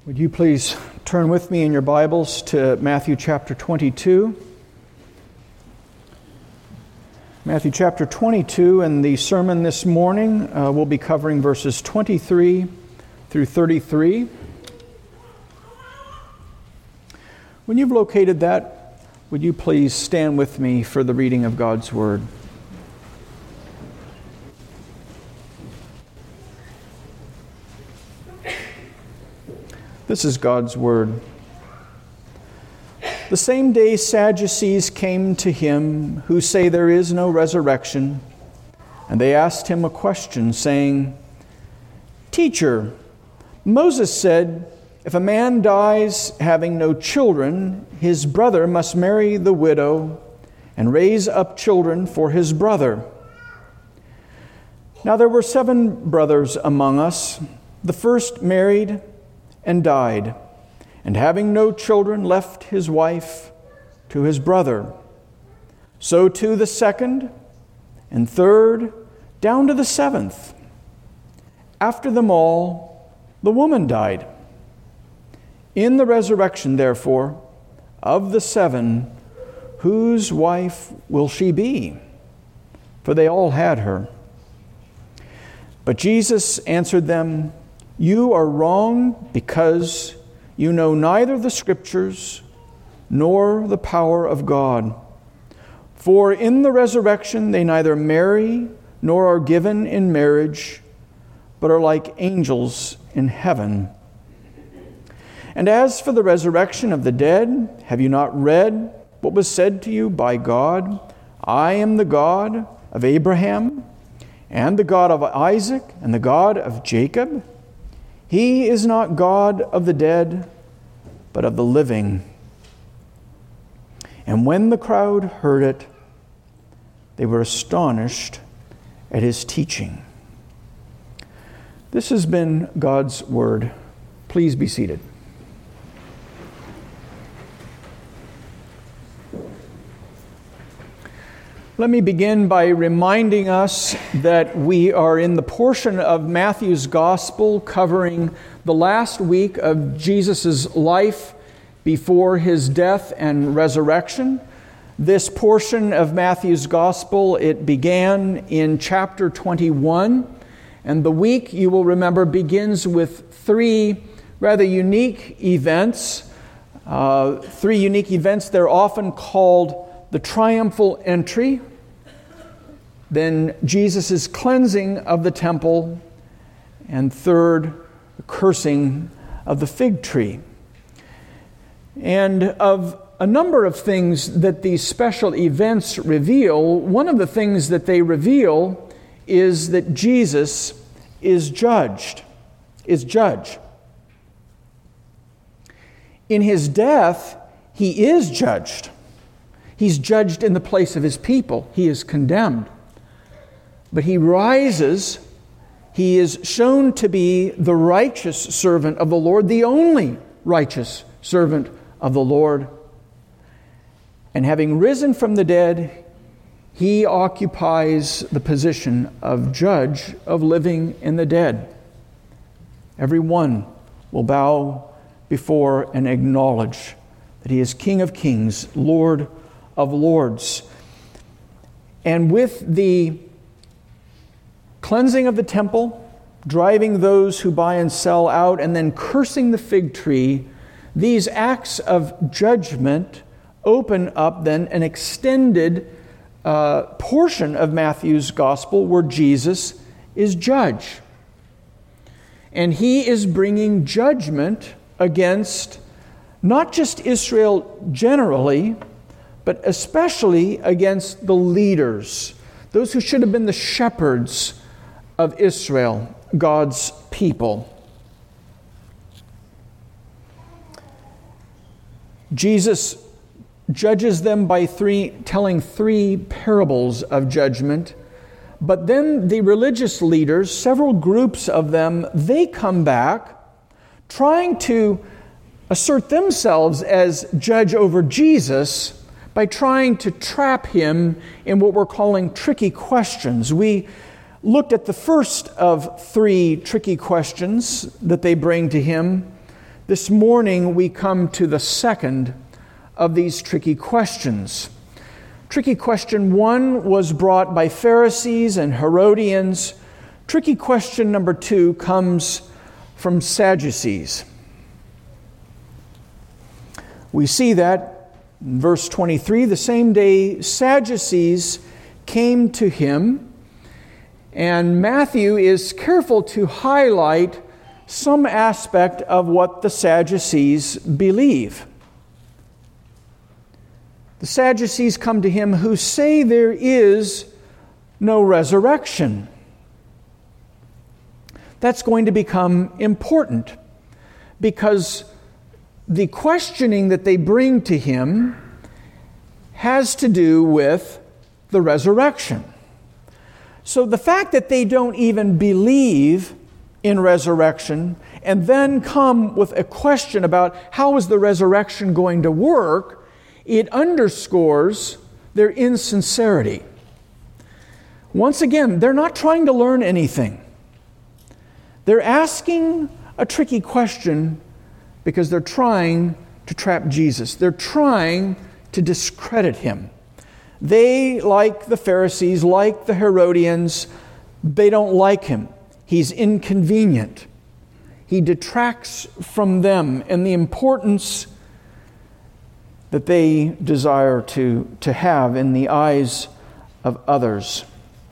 Would you please turn with me in your Bibles to Matthew chapter 22? Matthew chapter 22, and the sermon this morning will be covering verses 23 through 33. When you've located that, would you please stand with me for the reading of God's Word? This is God's Word. The same day Sadducees came to him who say there is no resurrection, and they asked him a question, saying, "Teacher, Moses said, if a man dies having no children, his brother must marry the widow and raise up children for his brother. Now there were 7 brothers among us. The first married and died, and having no children left his wife to his brother. So too the second and third, down to the 7th. After them all, the woman died. In the resurrection, therefore, of the 7, whose wife will she be? For they all had her." But Jesus answered them, "You are wrong because you know neither the Scriptures nor the power of God. For in the resurrection they neither marry nor are given in marriage, but are like angels in heaven. And as for the resurrection of the dead, have you not read what was said to you by God? I am the God of Abraham, and the God of Isaac, and the God of Jacob. He is not God of the dead, but of the living." And when the crowd heard it, they were astonished at his teaching. This has been God's Word. Please be seated. Let me begin by reminding us that we are in the portion of Matthew's Gospel covering the last week of Jesus' life before his death and resurrection. This portion of Matthew's Gospel, it began in chapter 21, and the week, you will remember, begins with 3 rather unique events. 3 unique events. They're often called the triumphal entry, then Jesus' cleansing of the temple, and third, the cursing of the fig tree. And of a number of things that these special events reveal, one of the things that they reveal is that Jesus is judge. In his death, he is judged. He's judged in the place of his people. He is condemned. But he rises. He is shown to be the righteous servant of the Lord, the only righteous servant of the Lord. And having risen from the dead, he occupies the position of judge of living and the dead. Every one will bow before and acknowledge that he is King of kings, Lord of lords. And with the cleansing of the temple, driving those who buy and sell out, and then cursing the fig tree, these acts of judgment open up then an extended portion of Matthew's Gospel where Jesus is judge. And he is bringing judgment against not just Israel generally, but especially against the leaders, those who should have been the shepherds of Israel, God's people. Jesus judges them by telling 3 parables of judgment, but then the religious leaders, several groups of them, they come back trying to assert themselves as judge over Jesus by trying to trap him in what we're calling tricky questions. We looked at the first of 3 tricky questions that they bring to him. This morning we come to the second of these tricky questions. Tricky question 1 was brought by Pharisees and Herodians. Tricky question number 2 comes from Sadducees. We see that in verse 23, the same day Sadducees came to him, and Matthew is careful to highlight some aspect of what the Sadducees believe. The Sadducees come to him who say there is no resurrection. That's going to become important because the questioning that they bring to him has to do with the resurrection. So the fact that they don't even believe in resurrection and then come with a question about how is the resurrection going to work, it underscores their insincerity. Once again, they're not trying to learn anything. They're asking a tricky question because they're trying to trap Jesus. They're trying to discredit him. They, like the Pharisees, like the Herodians, they don't like him. He's inconvenient. He detracts from them and the importance that they desire to have in the eyes of others.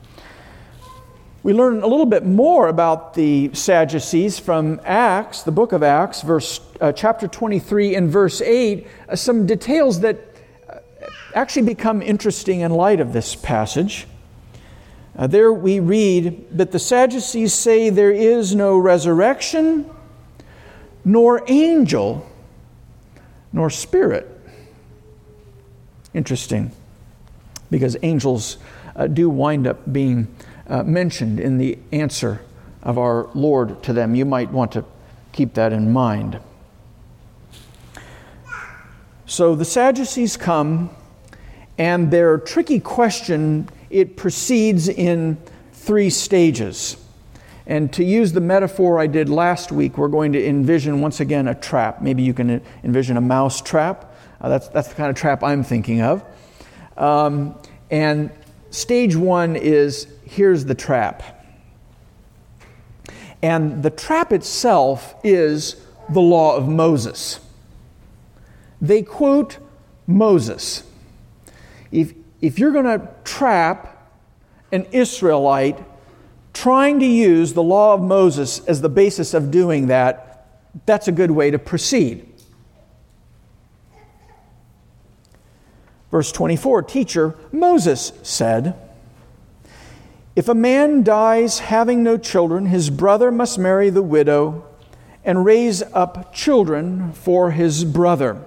We learn a little bit more about the Sadducees from Acts, the book of Acts, chapter 23 and verse 8, some details that actually become interesting in light of this passage. There we read that the Sadducees say there is no resurrection, nor angel, nor spirit. Interesting, because angels do wind up being mentioned in the answer of our Lord to them. You might want to keep that in mind. So the Sadducees come, and their tricky question, it proceeds in 3 stages. And to use the metaphor I did last week, we're going to envision once again a trap. Maybe you can envision a mouse trap. That's the kind of trap I'm thinking of. And stage 1 is, here's the trap. And the trap itself is the law of Moses. They quote Moses. If you're going to trap an Israelite trying to use the law of Moses as the basis of doing that, that's a good way to proceed. Verse 24, Teacher, Moses said, if a man dies having no children, his brother must marry the widow and raise up children for his brother.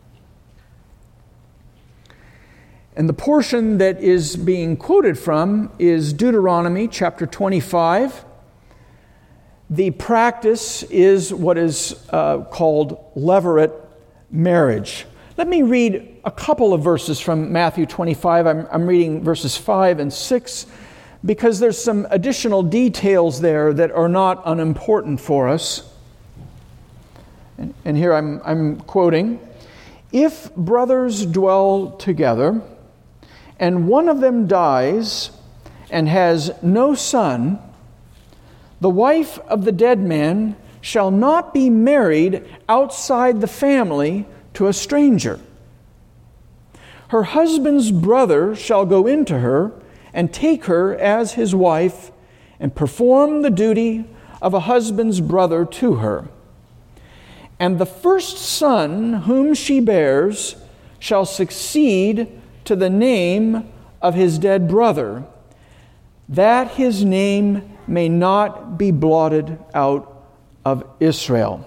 And the portion that is being quoted from is Deuteronomy chapter 25. The practice is what is called levirate marriage. Let me read a couple of verses from Matthew 25. I'm reading verses 5 and 6 because there's some additional details there that are not unimportant for us. And here I'm quoting, if brothers dwell together, and one of them dies and has no son, the wife of the dead man shall not be married outside the family to a stranger. Her husband's brother shall go into her and take her as his wife and perform the duty of a husband's brother to her. And the first son whom she bears shall succeed to the name of his dead brother, that his name may not be blotted out of Israel.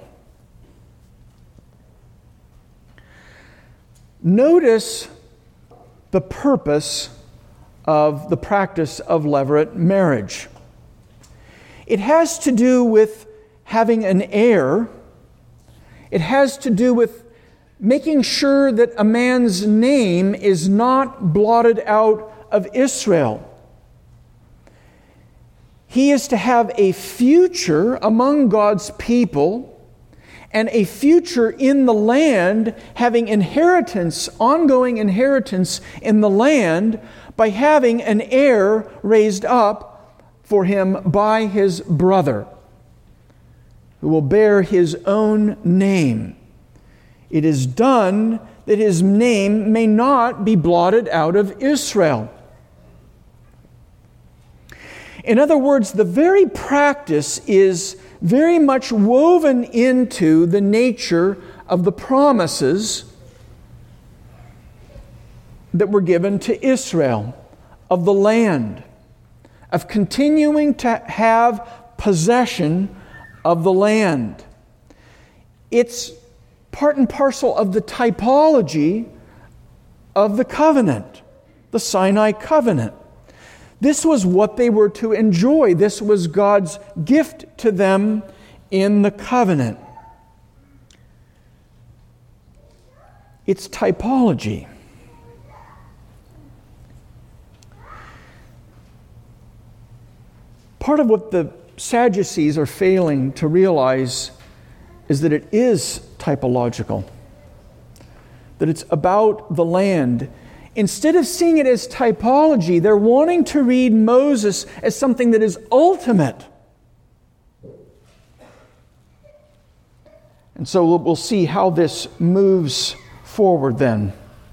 Notice the purpose of the practice of levirate marriage. It has to do with having an heir. It has to do with making sure that a man's name is not blotted out of Israel. He is to have a future among God's people, and a future in the land, having inheritance, ongoing inheritance in the land, by having an heir raised up for him by his brother, who will bear his own name. It is done that his name may not be blotted out of Israel. In other words, the very practice is very much woven into the nature of the promises that were given to Israel of the land, of continuing to have possession of the land. It's part and parcel of the typology of the covenant, the Sinai covenant. This was what they were to enjoy. This was God's gift to them in the covenant. It's typology. Part of what the Sadducees are failing to realize is that it is typological, that it's about the land. Instead of seeing it as typology, they're wanting to read Moses as something that is ultimate. And so we'll see how this moves forward then.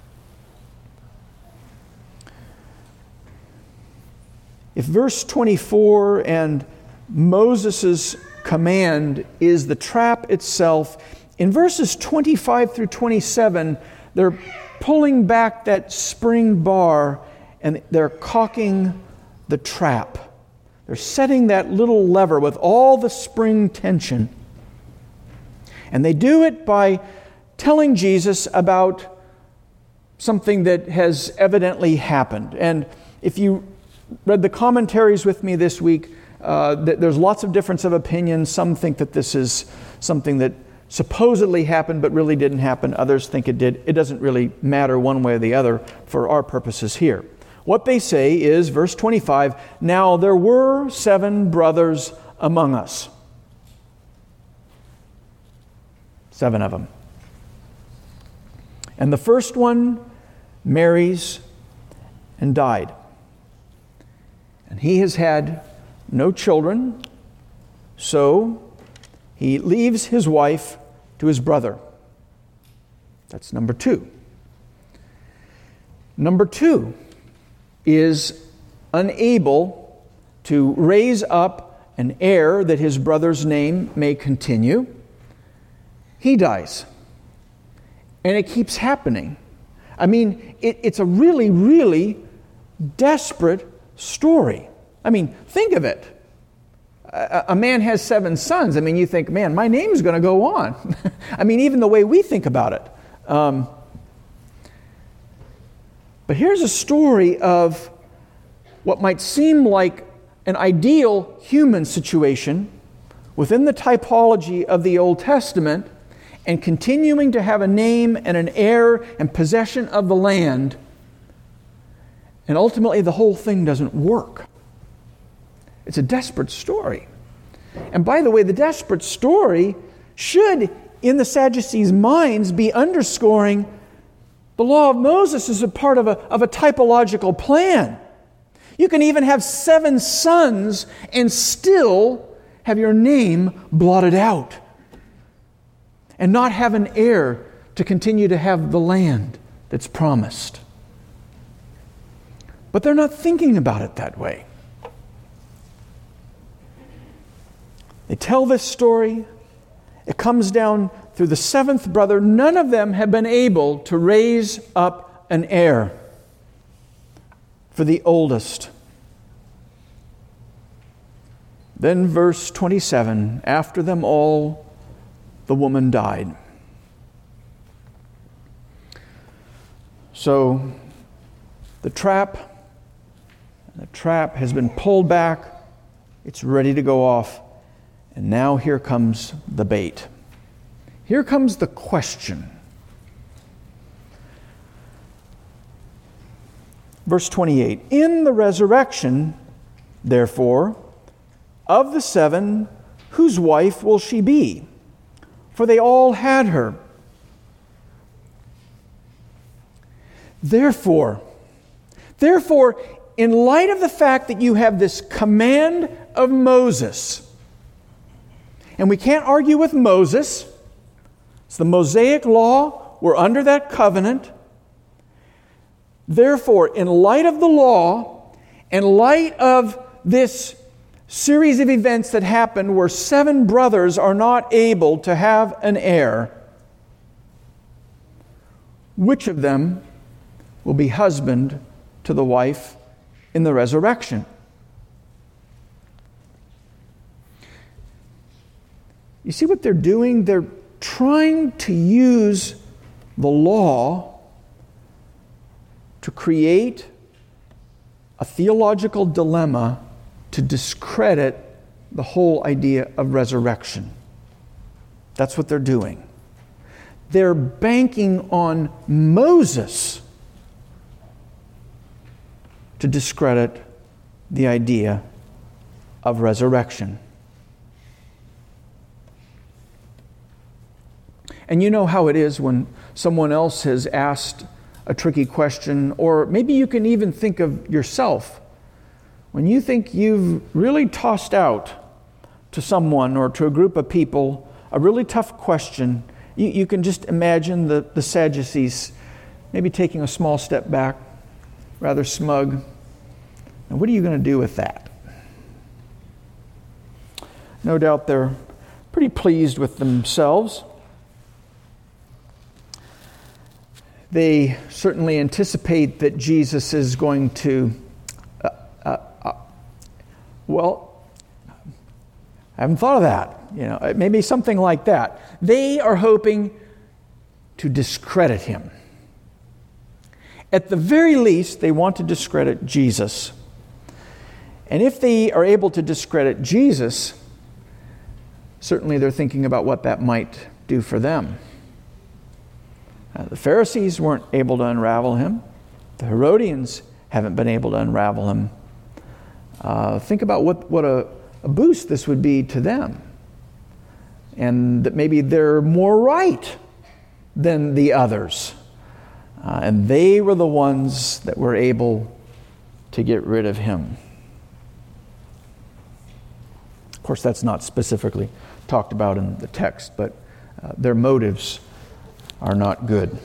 If verse 24 and Moses' command is the trap itself, in verses 25 through 27, they're pulling back that spring bar and they're caulking the trap. They're setting that little lever with all the spring tension. And they do it by telling Jesus about something that has evidently happened. And if you read the commentaries with me this week, there's lots of difference of opinion. Some think that this is something that supposedly happened but really didn't happen. Others think it did. It doesn't really matter one way or the other for our purposes here. What they say is, verse 25, "Now there were 7 brothers among us." 7 of them. "And the first one marries and died. And he has had no children, so he leaves his wife to his brother." That's number 2. Number 2 is unable to raise up an heir that his brother's name may continue. He dies. And it keeps happening. I mean, it's a really, really desperate story. I mean, think of it. A man has 7 sons. I mean, you think, man, my name's going to go on. I mean, even the way we think about it. But here's a story of what might seem like an ideal human situation within the typology of the Old Testament, and continuing to have a name and an heir and possession of the land. And ultimately, the whole thing doesn't work. It's a desperate story. And by the way, the desperate story should, in the Sadducees' minds, be underscoring the law of Moses is a part of a typological plan. You can even have 7 sons and still have your name blotted out and not have an heir to continue to have the land that's promised. But they're not thinking about it that way. They tell this story. It comes down through the 7th brother. None of them have been able to raise up an heir for the oldest. Then verse 27, after them all, the woman died. So the trap has been pulled back. It's ready to go off. And now here comes the bait. Here comes the question. Verse 28, in the resurrection, therefore, of the 7, whose wife will she be? for they all had her. Therefore, in light of the fact that you have this command of Moses, and we can't argue with Moses, it's the Mosaic law, we're under that covenant. Therefore, in light of the law, in light of this series of events that happened where 7 brothers are not able to have an heir, which of them will be husband to the wife in the resurrection? You see what they're doing? They're trying to use the law to create a theological dilemma to discredit the whole idea of resurrection. That's what they're doing. They're banking on Moses to discredit the idea of resurrection. And you know how it is when someone else has asked a tricky question, or maybe you can even think of yourself. When you think you've really tossed out to someone or to a group of people a really tough question, you can just imagine the Sadducees maybe taking a small step back, rather smug. And what are you going to do with that? No doubt they're pretty pleased with themselves. They certainly anticipate that Jesus is going to, well, I haven't thought of that. Maybe something like that. They are hoping to discredit him. At the very least, they want to discredit Jesus. And if they are able to discredit Jesus, certainly they're thinking about what that might do for them. The Pharisees weren't able to unravel him. The Herodians haven't been able to unravel him. Think about what a boost this would be to them. And that maybe they're more right than the others. And they were the ones that were able to get rid of him. Of course, that's not specifically talked about in the text, but their motives are not good.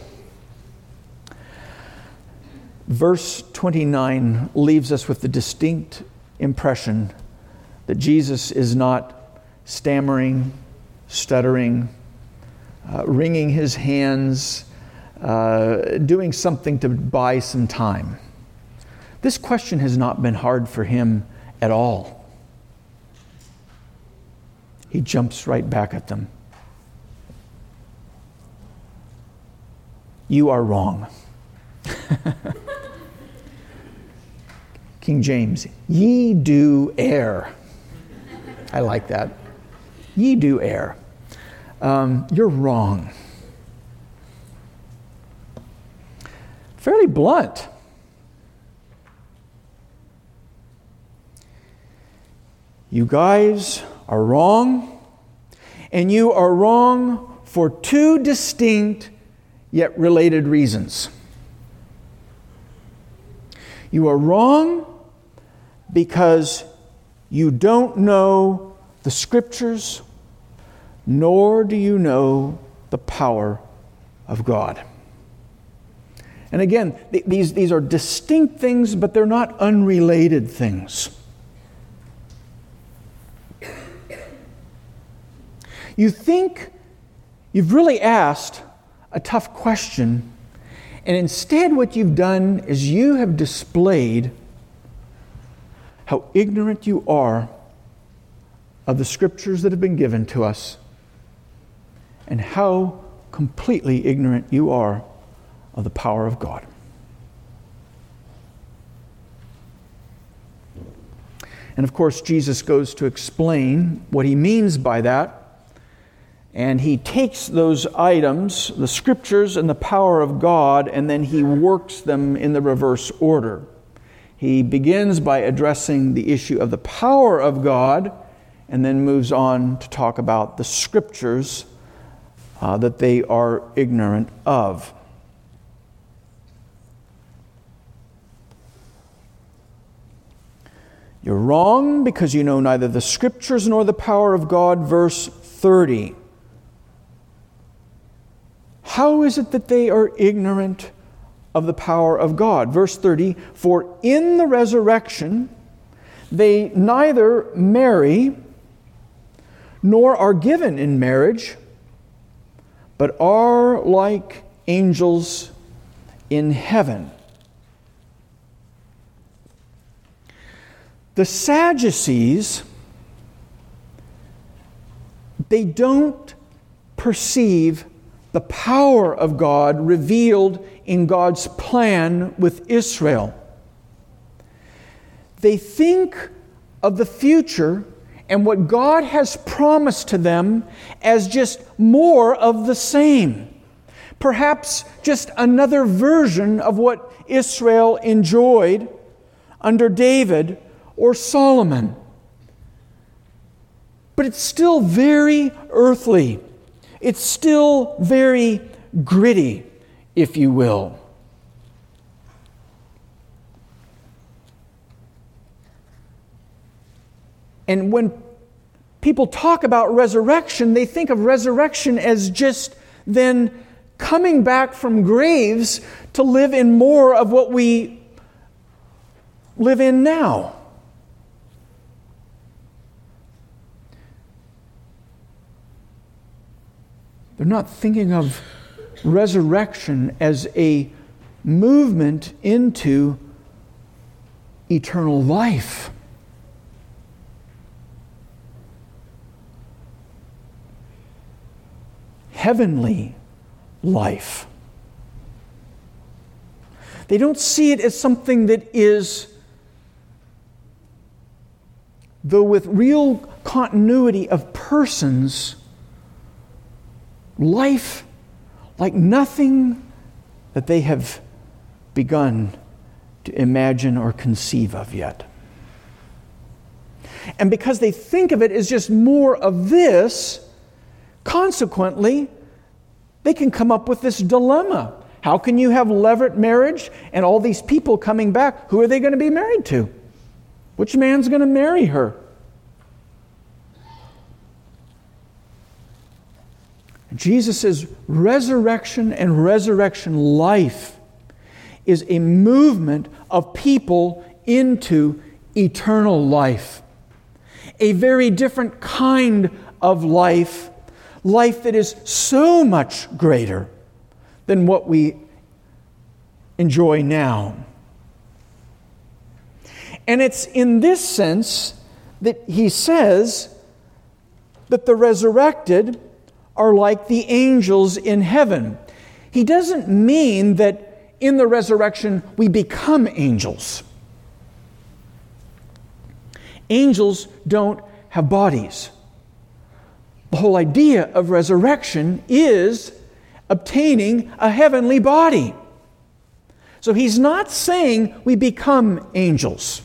Verse 29 leaves us with the distinct impression that Jesus is not stammering, stuttering, wringing his hands, doing something to buy some time. This question has not been hard for him at all. He jumps right back at them. You are wrong. King James, ye do err. I like that. Ye do err. You're wrong. Fairly blunt. You guys are wrong, and you are wrong for 2 distinct yet related reasons. You are wrong because you don't know the Scriptures, nor do you know the power of God. And again, these are distinct things, but they're not unrelated things. You think you've really asked a tough question, and instead what you've done is you have displayed how ignorant you are of the Scriptures that have been given to us, and how completely ignorant you are of the power of God. And of course, Jesus goes to explain what he means by that. And he takes those items, the Scriptures and the power of God, and then he works them in the reverse order. He begins by addressing the issue of the power of God, and then moves on to talk about the Scriptures that they are ignorant of. You're wrong because you know neither the Scriptures nor the power of God, verse 30. How is it that they are ignorant of the power of God? Verse 30, for in the resurrection they neither marry nor are given in marriage, but are like angels in heaven. The Sadducees, they don't perceive the power of God revealed in God's plan with Israel. They think of the future and what God has promised to them as just more of the same. Perhaps just another version of what Israel enjoyed under David or Solomon. But it's still very earthly. It's still very gritty, if you will. And when people talk about resurrection, they think of resurrection as just then coming back from graves to live in more of what we live in now. They're not thinking of resurrection as a movement into eternal life. Heavenly life. They don't see it as something that is, though with real continuity of persons, life like nothing that they have begun to imagine or conceive of yet. And because they think of it as just more of this, consequently, they can come up with this dilemma. How can you have levirate marriage and all these people coming back? Who are they going to be married to? Which man's going to marry her? Jesus says resurrection and resurrection life is a movement of people into eternal life. A very different kind of life that is so much greater than what we enjoy now. And it's in this sense that he says that the resurrected are like the angels in heaven. He doesn't mean that in the resurrection we become angels. Angels don't have bodies. The whole idea of resurrection is obtaining a heavenly body. So he's not saying we become angels.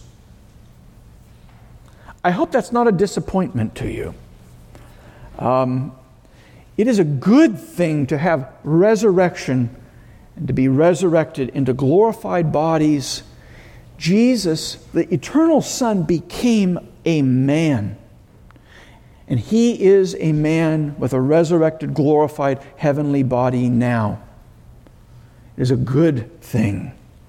I hope that's not a disappointment to you. It is a good thing to have resurrection and to be resurrected into glorified bodies. Jesus, the eternal Son, became a man. And he is a man with a resurrected, glorified, heavenly body now. It is a good thing.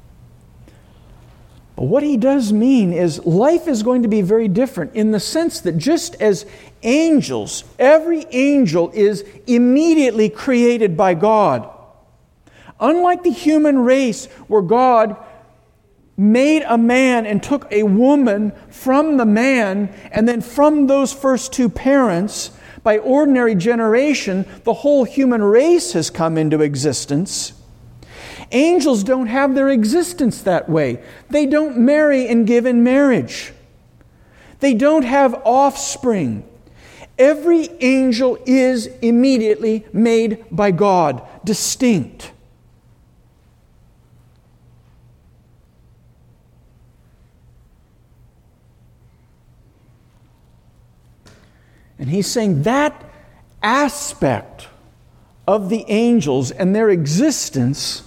But what he does mean is life is going to be very different in the sense that just as angels, every angel is immediately created by God. Unlike the human race where God made a man and took a woman from the man, and then from those first two parents, by ordinary generation, the whole human race has come into existence. Angels don't have their existence that way. They don't marry and give in marriage. They don't have offspring. Every angel is immediately made by God, distinct. And he's saying that aspect of the angels and their existence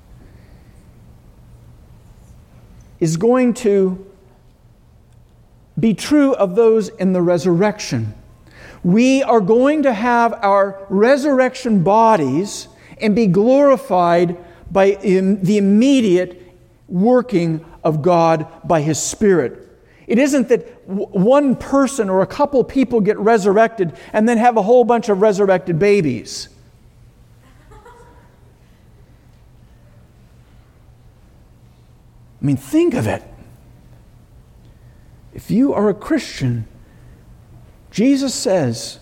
is going to be true of those in the resurrection. We are going to have our resurrection bodies and be glorified by the immediate working of God by His Spirit. It isn't that one person or a couple people get resurrected and then have a whole bunch of resurrected babies. I mean, think of it. If you are a Christian, Jesus says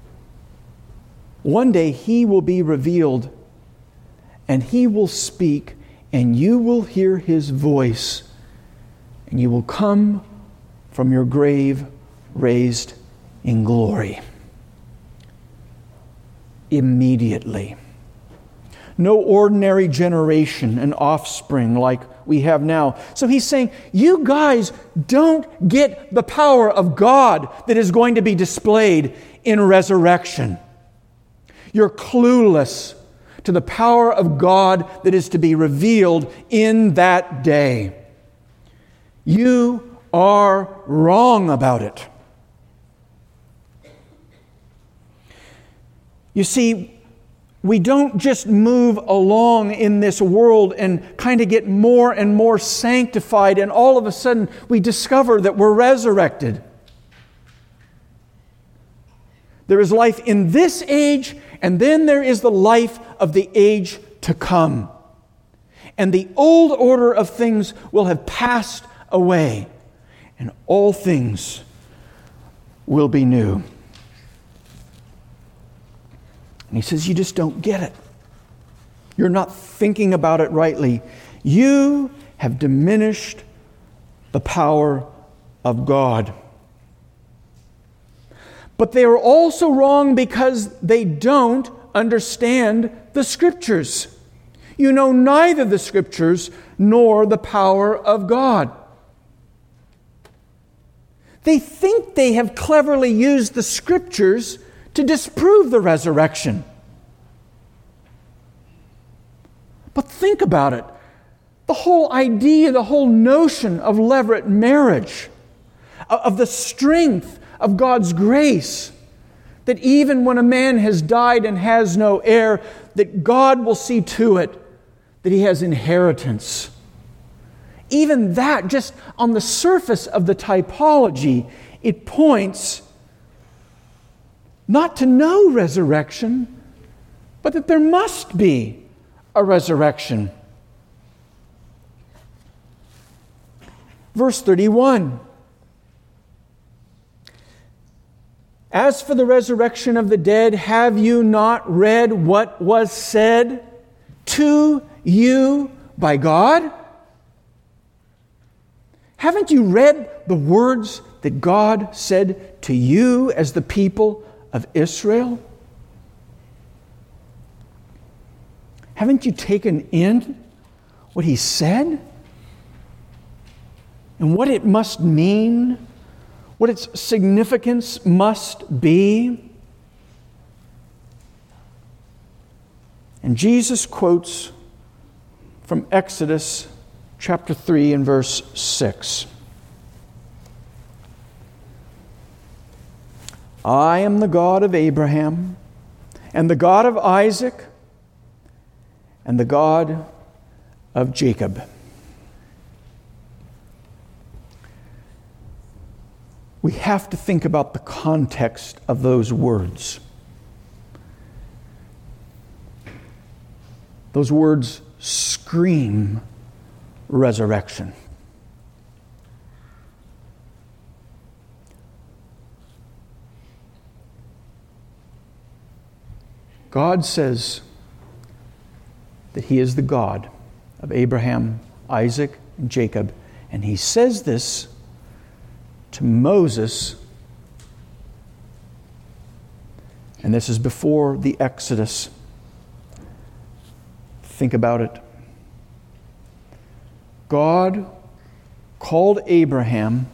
one day He will be revealed and He will speak and you will hear His voice and you will come from your grave raised in glory. Immediately. No ordinary generation and offspring like we have now. So He's saying, you guys don't get the power of God that is going to be displayed in resurrection. You're clueless to the power of God that is to be revealed in that day. You are wrong about it. You see, we don't just move along in this world and kind of get more and more sanctified, and all of a sudden we discover that we're resurrected. There is life in this age, and then there is the life of the age to come. And the old order of things will have passed away, and all things will be new. And He says, you just don't get it. You're not thinking about it rightly. You have diminished the power of God. But they are also wrong because they don't understand the Scriptures. You know neither the Scriptures nor the power of God. They think they have cleverly used the Scriptures to disprove the resurrection. But think about it. The whole idea, the whole notion of levirate marriage, of the strength of God's grace, that even when a man has died and has no heir, that God will see to it that he has inheritance. Even that, just on the surface of the typology, it points not to no resurrection, but that there must be a resurrection. Verse 31. As for the resurrection of the dead, have you not read what was said to you by God? Haven't you read the words that God said to you as the people of Israel? Haven't you taken in what He said? And what it must mean? What its significance must be? And Jesus quotes from Exodus chapter 3 and verse 6. I am the God of Abraham, and the God of Isaac, and the God of Jacob. We have to think about the context of those words. Those words scream resurrection. God says that He is the God of Abraham, Isaac, and Jacob. And He says this to Moses. And this is before the Exodus. Think about it. God called Abraham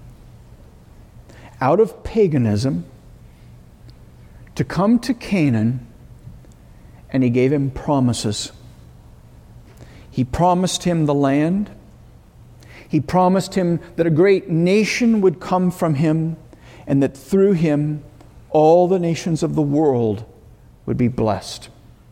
out of paganism to come to Canaan and He gave him promises. He promised him the land. He promised him that a great nation would come from him, and that through him all the nations of the world would be blessed.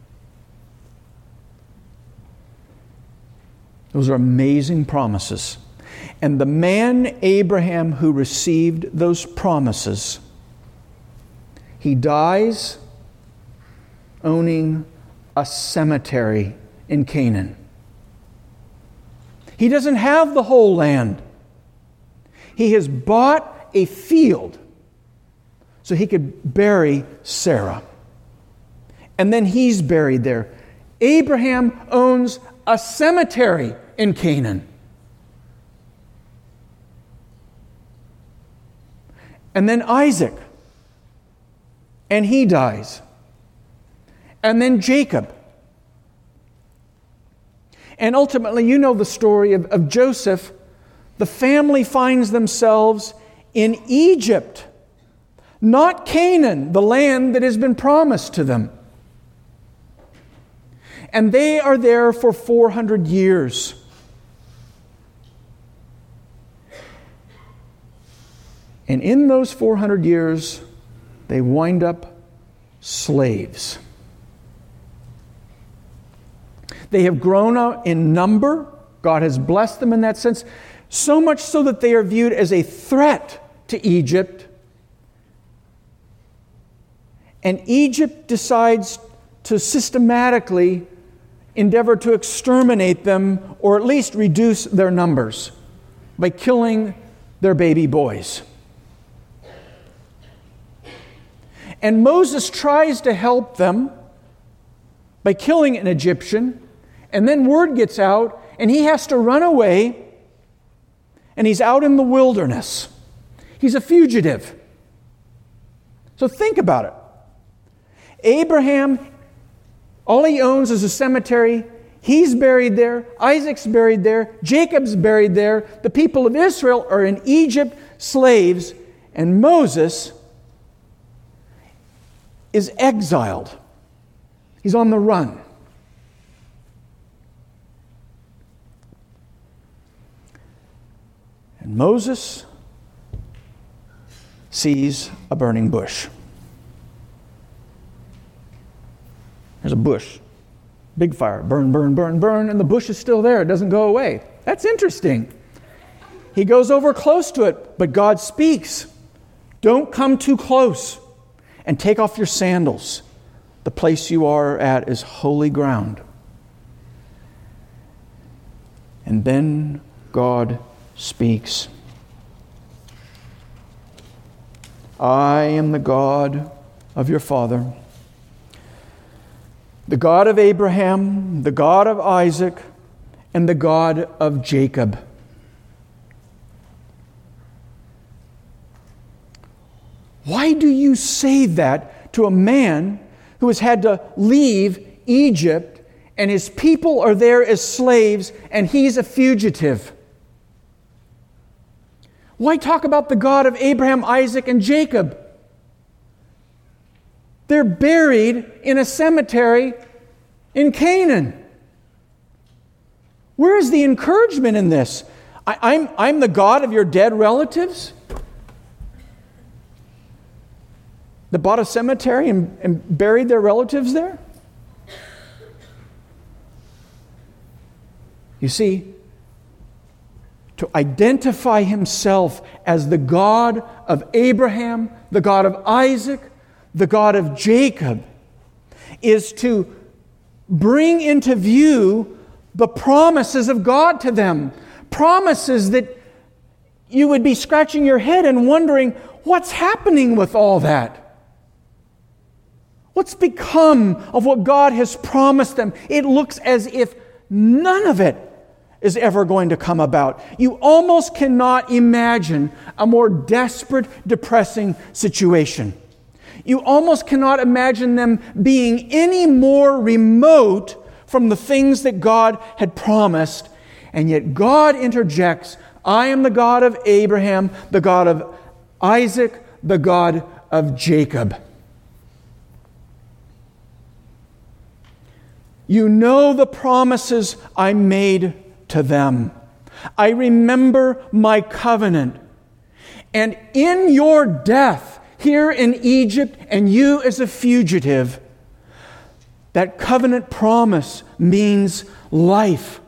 Those are amazing promises. And the man Abraham who received those promises, he dies owning a cemetery in Canaan. He doesn't have the whole land. He has bought a field so he could bury Sarah. And then he's buried there. Abraham owns a cemetery in Canaan. And then Isaac. And he dies. And then Jacob. And ultimately, you know the story of Joseph. The family finds themselves in Egypt, not Canaan, the land that has been promised to them. And they are there for 400 years. And in those 400 years, they wind up slaves. They have grown out in number. God has blessed them in that sense, so much so that they are viewed as a threat to Egypt. And Egypt decides to systematically endeavor to exterminate them, or at least reduce their numbers, by killing their baby boys. And Moses tries to help them by killing an Egyptian, and then word gets out, and he has to run away, and he's out in the wilderness. He's a fugitive. So think about it. Abraham, all he owns is a cemetery. He's buried there. Isaac's buried there. Jacob's buried there. The people of Israel are in Egypt, slaves, and Moses is exiled. He's on the run. And Moses sees a burning bush. There's a bush. Big fire. Burn, burn, burn, burn. And the bush is still there. It doesn't go away. That's interesting. He goes over close to it, but God speaks. Don't come too close. And take off your sandals. The place you are at is holy ground. And then God speaks. I am the God of your father, the God of Abraham, the God of Isaac, and the God of Jacob. Why do you say that to a man who has had to leave Egypt, and his people are there as slaves, and he's a fugitive? Why talk about the God of Abraham, Isaac, and Jacob? They're buried in a cemetery in Canaan. Where is the encouragement in this? I'm the God of your dead relatives that bought a cemetery and buried their relatives there? You see, to identify himself as the God of Abraham, the God of Isaac, the God of Jacob, is to bring into view the promises of God to them. Promises that you would be scratching your head and wondering, what's happening with all that? What's become of what God has promised them? It looks as if none of it is ever going to come about. You almost cannot imagine a more desperate, depressing situation. You almost cannot imagine them being any more remote from the things that God had promised. And yet God interjects, I am the God of Abraham, the God of Isaac, the God of Jacob. You know the promises I made to them. I remember my covenant. And in your death here in Egypt, and you as a fugitive, that covenant promise means life.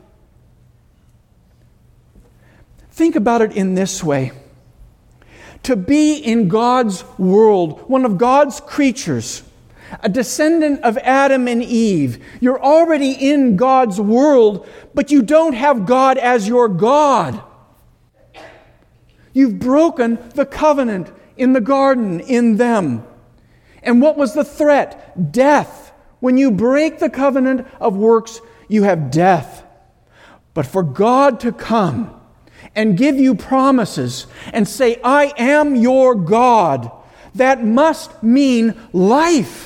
Think about it in this way. To be in God's world, one of God's creatures, a descendant of Adam and Eve, you're already in God's world, but you don't have God as your God. You've broken the covenant in the garden in them. And what was the threat? Death. When you break the covenant of works, you have death. But for God to come and give you promises and say, I am your God, that must mean life.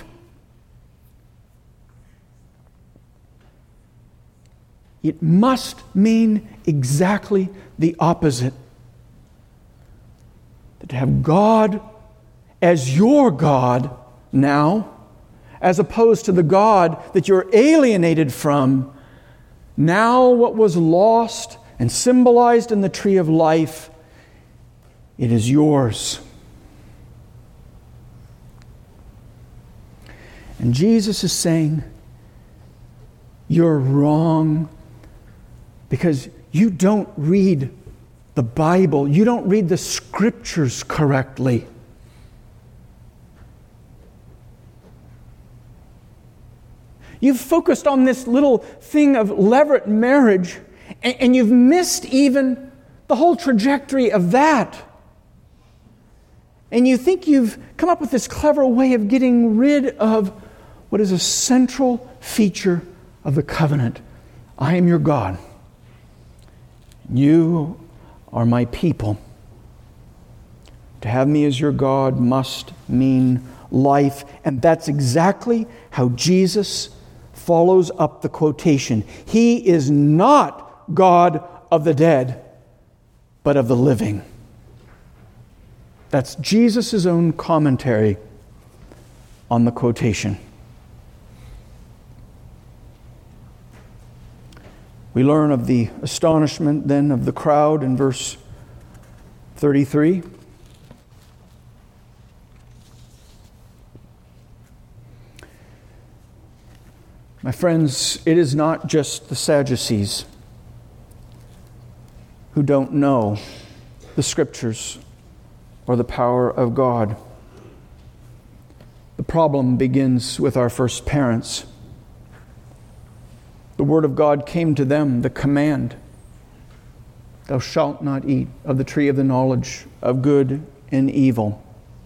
It must mean exactly the opposite. That to have God as your God now, as opposed to the God that you're alienated from, now what was lost and symbolized in the tree of life, it is yours. And Jesus is saying, you're wrong because you don't read the Bible. You don't read the Scriptures correctly. You've focused on this little thing of levirate marriage, and you've missed even the whole trajectory of that. And you think you've come up with this clever way of getting rid of what is a central feature of the covenant. I am your God. You are my people. To have me as your God must mean life. And that's exactly how Jesus follows up the quotation. He is not God of the dead, but of the living. That's Jesus' own commentary on the quotation. We learn of the astonishment then of the crowd in verse 33. My friends, it is not just the Sadducees who don't know the Scriptures or the power of God. The problem begins with our first parents. The Word of God came to them, the command, thou shalt not eat of the tree of the knowledge of good and evil.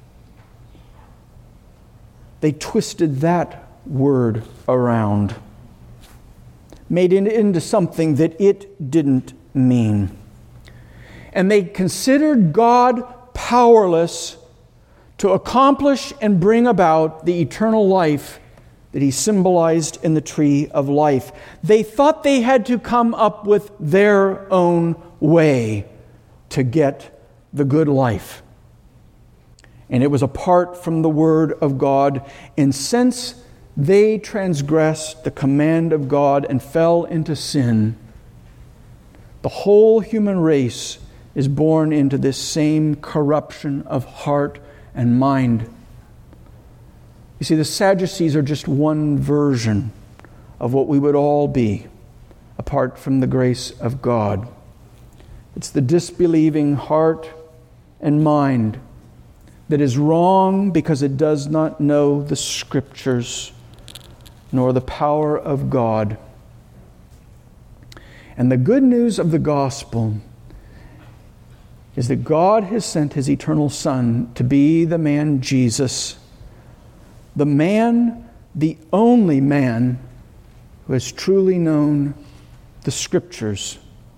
They twisted that word around, made it into something that it didn't mean. And they considered God powerless to accomplish and bring about the eternal life that He symbolized in the tree of life. They thought they had to come up with their own way to get the good life. And it was apart from the Word of God. And since they transgressed the command of God and fell into sin, the whole human race is born into this same corruption of heart and mind. You see, the Sadducees are just one version of what we would all be apart from the grace of God. It's the disbelieving heart and mind that is wrong because it does not know the Scriptures nor the power of God. And the good news of the gospel is that God has sent His eternal Son to be the man Jesus, the man, the only man who has truly known the Scriptures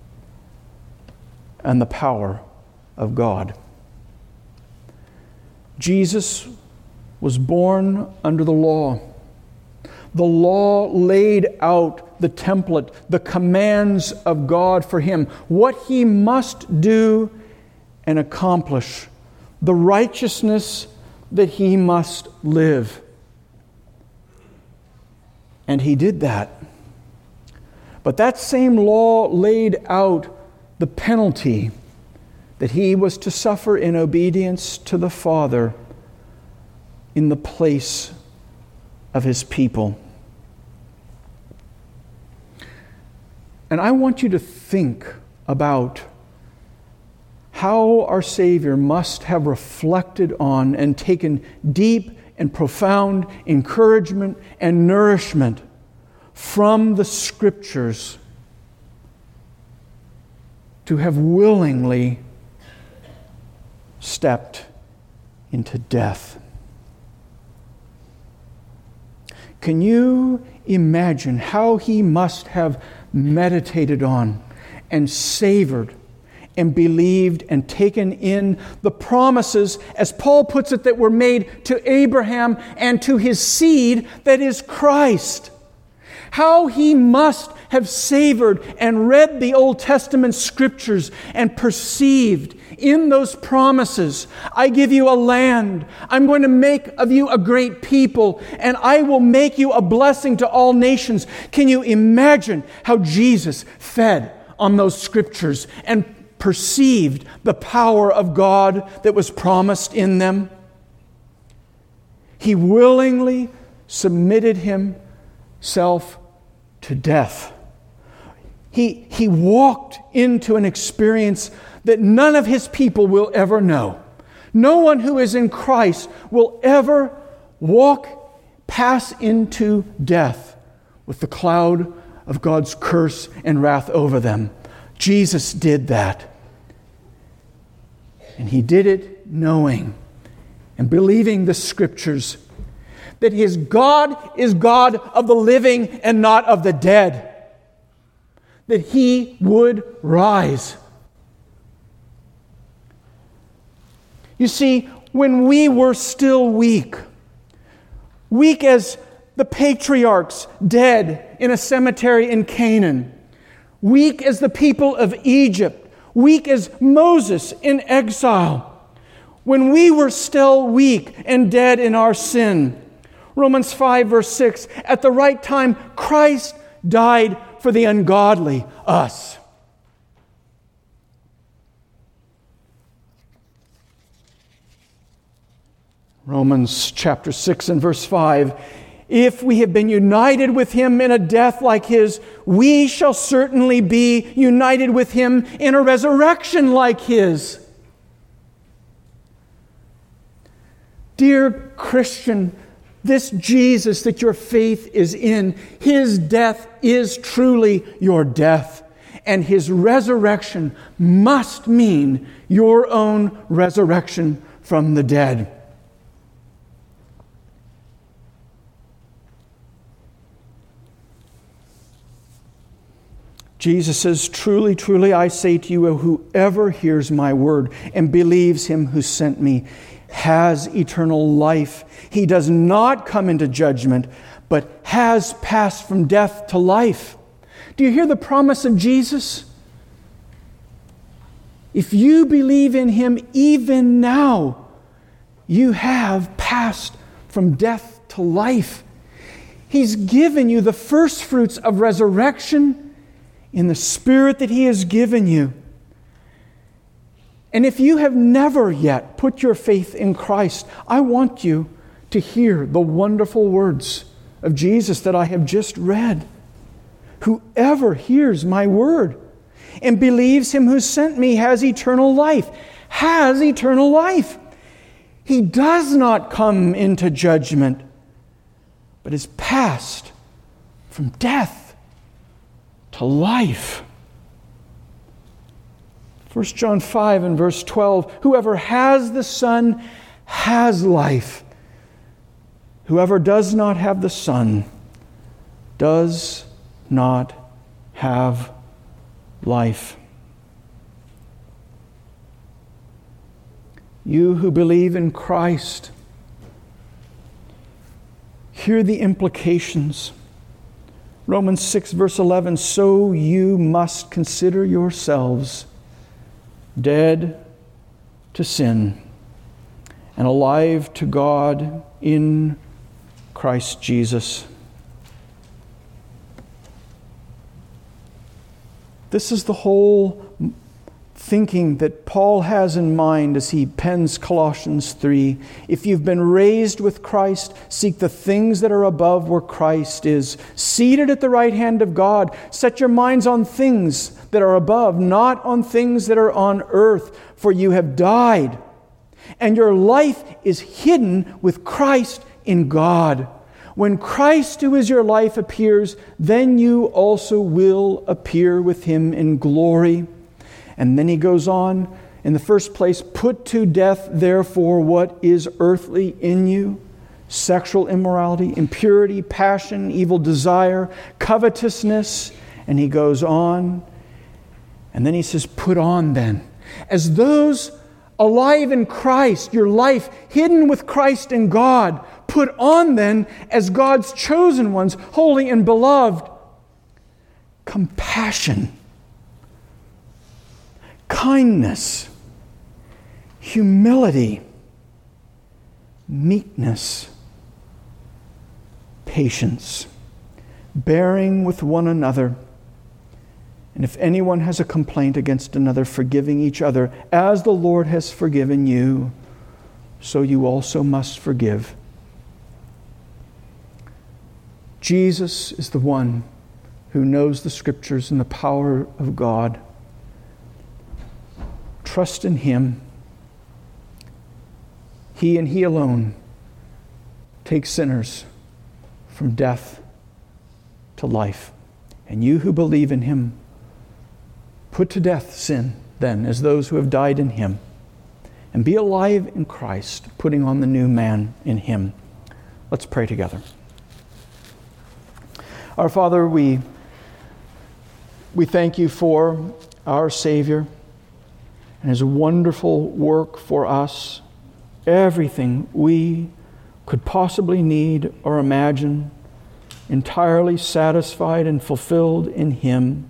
and the power of God. Jesus was born under the law. The law laid out the template, the commands of God for Him, what He must do and accomplish, the righteousness that He must live. And He did that. But that same law laid out the penalty that he was to suffer in obedience to the Father in the place of his people. And I want you to think about how our Savior must have reflected on and taken deep and profound encouragement and nourishment from the Scriptures to have willingly stepped into death. Can you imagine how he must have meditated on and savored and believed and taken in the promises, as Paul puts it, that were made to Abraham and to his seed, that is Christ? How he must have savored and read the Old Testament Scriptures and perceived in those promises, I give you a land, I'm going to make of you a great people, and I will make you a blessing to all nations. Can you imagine how Jesus fed on those Scriptures and perceived the power of God that was promised in them? He willingly submitted himself to death. He walked into an experience that none of his people will ever know. No one who is in Christ will ever pass into death with the cloud of God's curse and wrath over them. Jesus did that. And he did it knowing and believing the Scriptures that his God is God of the living and not of the dead. That he would rise. You see, when we were still weak as the patriarchs dead in a cemetery in Canaan, weak as the people of Egypt, weak as Moses in exile, when we were still weak and dead in our sin, Romans 5 verse 6, at the right time Christ died for the ungodly, us. Romans chapter 6 and verse 5, if we have been united with him in a death like his, we shall certainly be united with him in a resurrection like his. Dear Christian, this Jesus that your faith is in, his death is truly your death. And his resurrection must mean your own resurrection from the dead. Jesus says, truly, truly, I say to you, whoever hears my word and believes him who sent me has eternal life. He does not come into judgment, but has passed from death to life. Do you hear the promise of Jesus? If you believe in him even now, you have passed from death to life. He's given you the first fruits of resurrection in the Spirit that he has given you. And if you have never yet put your faith in Christ, I want you to hear the wonderful words of Jesus that I have just read. Whoever hears my word and believes him who sent me has eternal life. Has eternal life. He does not come into judgment, but is passed from death to life. 1 John 5 and verse 12, whoever has the Son has life. Whoever does not have the Son does not have life. You who believe in Christ, hear the implications. Romans 6 verse 11, so you must consider yourselves dead to sin and alive to God in Christ Jesus. This is the whole thinking that Paul has in mind as he pens Colossians 3. If you've been raised with Christ, seek the things that are above where Christ is, seated at the right hand of God. Set your minds on things that are above, not on things that are on earth, for you have died, and your life is hidden with Christ in God. When Christ, who is your life, appears, then you also will appear with Him in glory. And then he goes on, in the first place, put to death, therefore, what is earthly in you: sexual immorality, impurity, passion, evil desire, covetousness. And he goes on, and then he says, put on then, as those alive in Christ, your life hidden with Christ in God, put on then, as God's chosen ones, holy and beloved, compassion, kindness, humility, meekness, patience, bearing with one another, and if anyone has a complaint against another, forgiving each other, as the Lord has forgiven you, so you also must forgive. Jesus is the one who knows the Scriptures and the power of God. Trust in Him. He and He alone takes sinners from death to life. And you who believe in Him, put to death sin then as those who have died in Him, and be alive in Christ, putting on the new man in Him. Let's pray together. Our Father, we thank You for our Savior and His wonderful work for us. Everything we could possibly need or imagine, entirely satisfied and fulfilled in Him.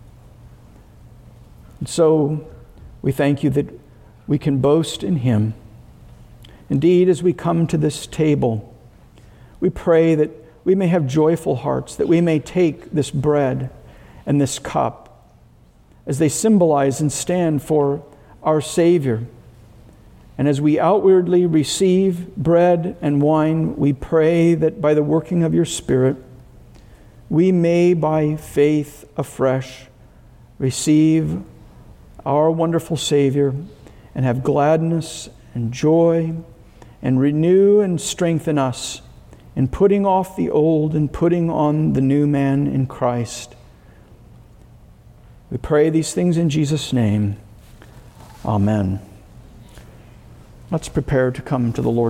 And so we thank You that we can boast in Him. Indeed, as we come to this table, we pray that we may have joyful hearts, that we may take this bread and this cup as they symbolize and stand for our Savior. And as we outwardly receive bread and wine, we pray that by the working of Your Spirit, we may by faith afresh receive our wonderful Savior and have gladness and joy and renew and strengthen us in putting off the old and putting on the new man in Christ. We pray these things in Jesus' name. Amen. Let's prepare to come to the Lord.